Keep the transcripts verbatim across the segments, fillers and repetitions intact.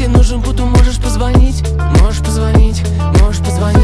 нужен буду, можешь позвонить. Можешь позвонить, можешь позвонить.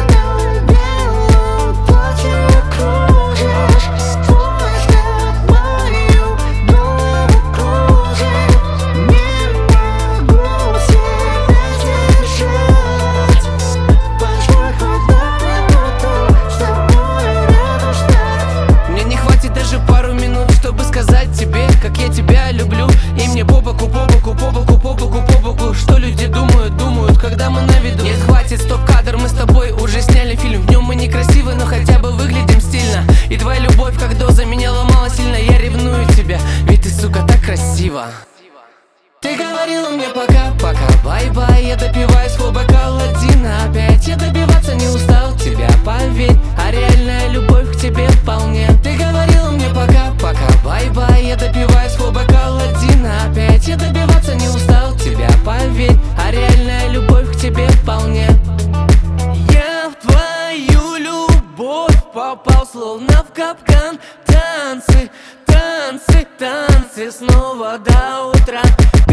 Пару минут, чтобы сказать тебе, как я тебя люблю. И мне по боку, по боку, по боку, по боку, по боку. Что люди думают, думают, когда мы на виду. Нет, хватит, стоп-кадр, мы с тобой уже сняли фильм. В нем мы не красивы, но хотя бы выглядим стильно. И твоя любовь, как доза, меня ломала сильно. Я ревную тебя, ведь ты, сука, так красиво. Ты говорила мне пока, пока, бай-бай. Я допиваю свой бокал один опять. Я добиваться не устал тебя, поверь. А реальная любовь к тебе вполне. Ты говорила мне пока, пока, бай-бай. Я допиваю свой бокал один опять. Я добиваться не устал тебя, поверь. А реальная любовь к тебе вполне. Я в твою любовь попал, словно в капкан. Танцы, танцы, танцы снова до утра.